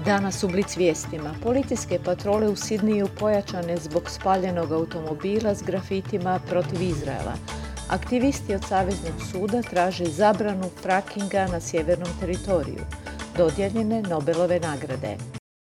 Danas u Blic vijestima. Policijske patrole u Sidniju pojačane zbog spaljenog automobila s grafitima protiv Izraela. Aktivisti od Saveznog suda traže zabranu frakinga na sjevernom teritoriju. Dodijeljene Nobelove nagrade.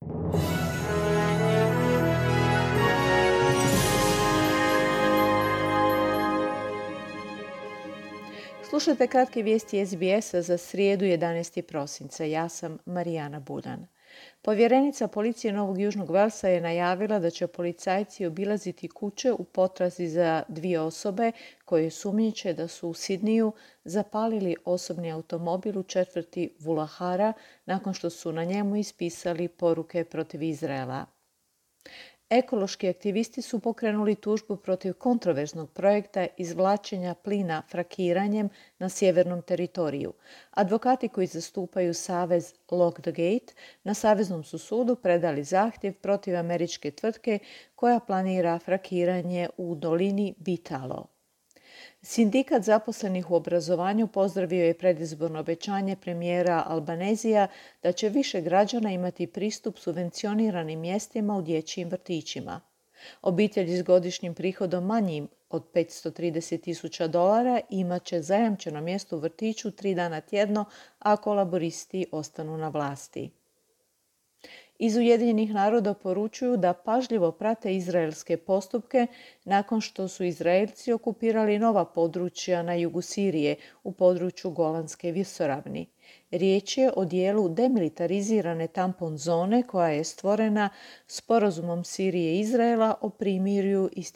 Slušajte kratke vijesti SBS-a za srijedu 11. prosinca. Ja sam Marijana Buljan. Povjerenica policije Novog Južnog Velsa je najavila da će policajci obilaziti kuće u potrazi za 2 osobe koje sumnjiče da su u Sidniju zapalili osobni automobil u četvrti Vulahara nakon što su na njemu ispisali poruke protiv Izraela. Ekološki aktivisti su pokrenuli tužbu protiv kontroverznog projekta izvlačenja plina frakiranjem na sjevernom teritoriju. Advokati koji zastupaju savez Lock the Gate na Saveznom su sudu predali zahtjev protiv američke tvrtke koja planira frakiranje u dolini Bitalo. Sindikat zaposlenih u obrazovanju pozdravio je predizborno obećanje premijera Albanezija da će više građana imati pristup subvencioniranim mjestima u dječjim vrtićima. Obitelji s godišnjim prihodom manjim od $530,000 imat će zajamčeno mjesto u vrtiću 3 dana tjedno ako laboristi ostanu na vlasti. Iz Ujedinjenih naroda poručuju da pažljivo prate izraelske postupke nakon što su Izraelci okupirali nova područja na jugu Sirije u području Golanske visoravni. Riječ je o dijelu demilitarizirane tampon zone koja je stvorena sporazumom Sirije i Izraela o primirju iz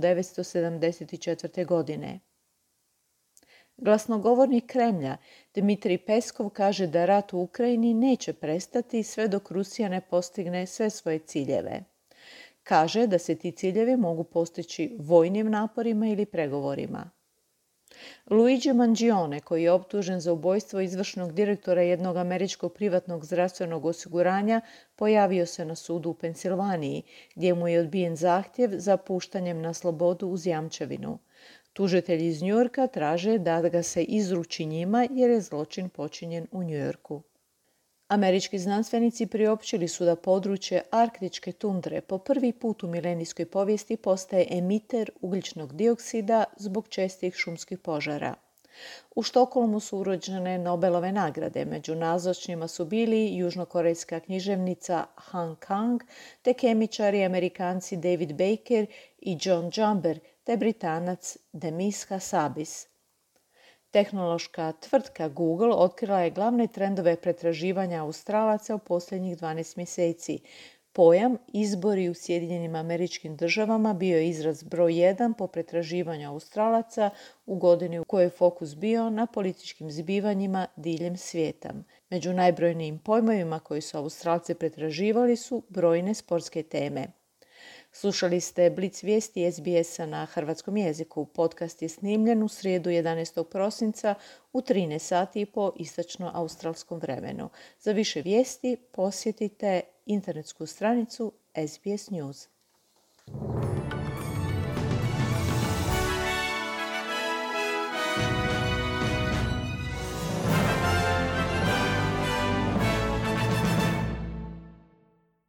1974. godine. Glasnogovornik Kremlja Dmitrij Peskov kaže da rat u Ukrajini neće prestati sve dok Rusija ne postigne sve svoje ciljeve. Kaže da se ti ciljevi mogu postići vojnim naporima ili pregovorima. Luigi Mangione, koji je optužen za ubojstvo izvršnog direktora jednog američkog privatnog zdravstvenog osiguranja, pojavio se na sudu u Pensilvaniji, gdje mu je odbijen zahtjev za puštanjem na slobodu uz jamčevinu. Tužitelji iz Njujorka traže da ga se izruči njima jer je zločin počinjen u Njujorku. Američki znanstvenici priopćili su da područje arktičke tundre po prvi put u milenijskoj povijesti postaje emiter ugljičnog dioksida zbog čestih šumskih požara. U Štokholmu su uručene Nobelove nagrade. Među nazočnima su bili južnokorejska književnica Han Kang te kemičari Amerikanci David Baker i John Jumper te Britanac Demis Hassabis. Tehnološka tvrtka Google otkrila je glavne trendove pretraživanja Australaca u posljednjih 12 mjeseci. Pojam izbori u Sjedinjenim Američkim Državama bio je izraz broj 1 po pretraživanju Australaca u godini u kojoj je fokus bio na političkim zbivanjima diljem svijeta. Među najbrojnijim pojmovima koji su Australci pretraživali su brojne sportske teme. Slušali ste Blic vijesti SBS-a na hrvatskom jeziku. Podcast je snimljen u srijedu 11. prosinca u 13 sati po istočno-australskom vremenu. Za više vijesti posjetite internetsku stranicu SBS News.